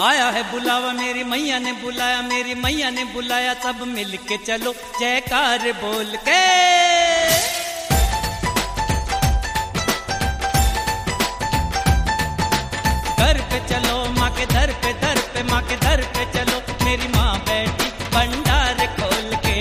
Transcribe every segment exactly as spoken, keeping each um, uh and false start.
आया है बुलावा मेरी मैया ने बुलाया, मेरी मैया ने बुलाया, सब मिल के चलो जयकार बोल के। घर पे चलो माँ के दर पे, दर पे माँ के दर पे चलो, मेरी माँ बैठी भंडार खोल के।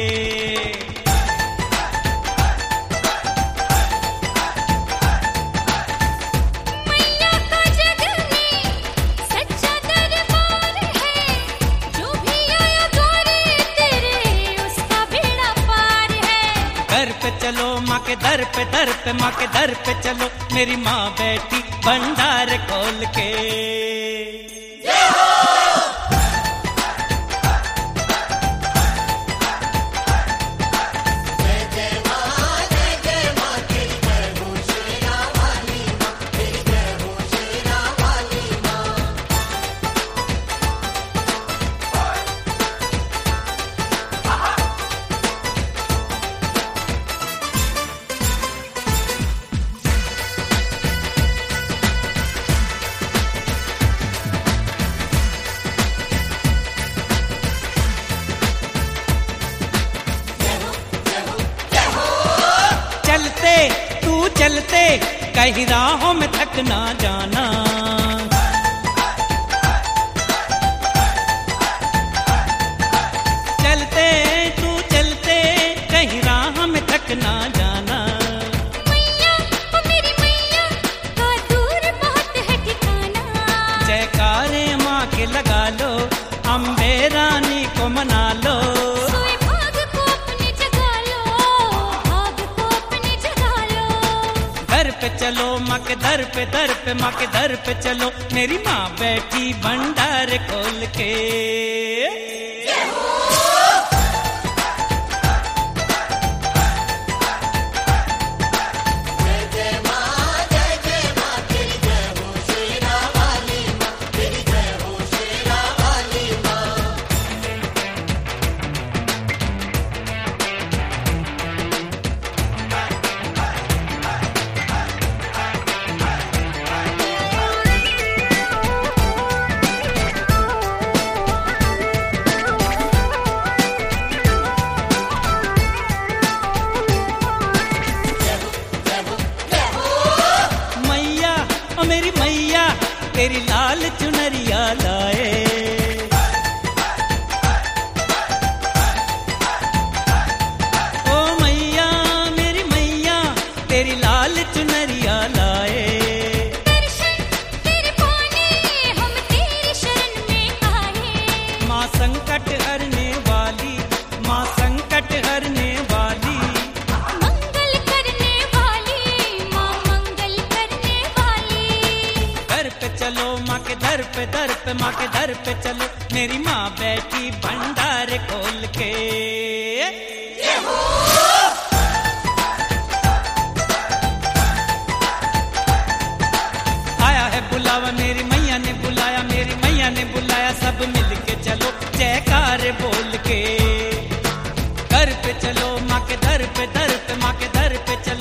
घर पे चलो माँ के दर पे, दर पे माँ के दर पे चलो, मेरी माँ बैठी भंडार खोल के। चलते तू चलते कहीं राहों में थक ना जाना, चलते तू चलते कहीं राहों में थक ना जाना। मैया ओ मेरी मैया का दूर बहुत है ठिकाना, जयकारे माँ के लगा लो, अम्बे रानी को मना लो। सोए भाग को अपनी जगा लो, भाग को अपनी जगा लो। दर पे चलो माँ के दर पे, दर पे माँ के दर पे चलो, मेरी माँ बैठी भंडार खोल के। ओ मेरी मैया तेरी लाल चुनरिया लाए, ओ मैया मेरी मैया तेरी लाल चुनरिया लाए। दर्शन तेरे पाने हम तेरी शरण में आए, माँ संकट हरने वाली, माँ संकट हरने वाली, मंगल करने वाली माँ मंगल करने वाली। दर पे चलो माँ के दर पे, दर पे माँ के दर पे चलो, मेरी माँ बैठी भंडार खोल के। आया है बुलावा मेरी मैया ने बुलाया, मेरी मैया ने बुलाया, सब मिल के चलो जयकार बोल के। घर पे चलो माँ के दर पे, दर पे माँ के दर पे चलो,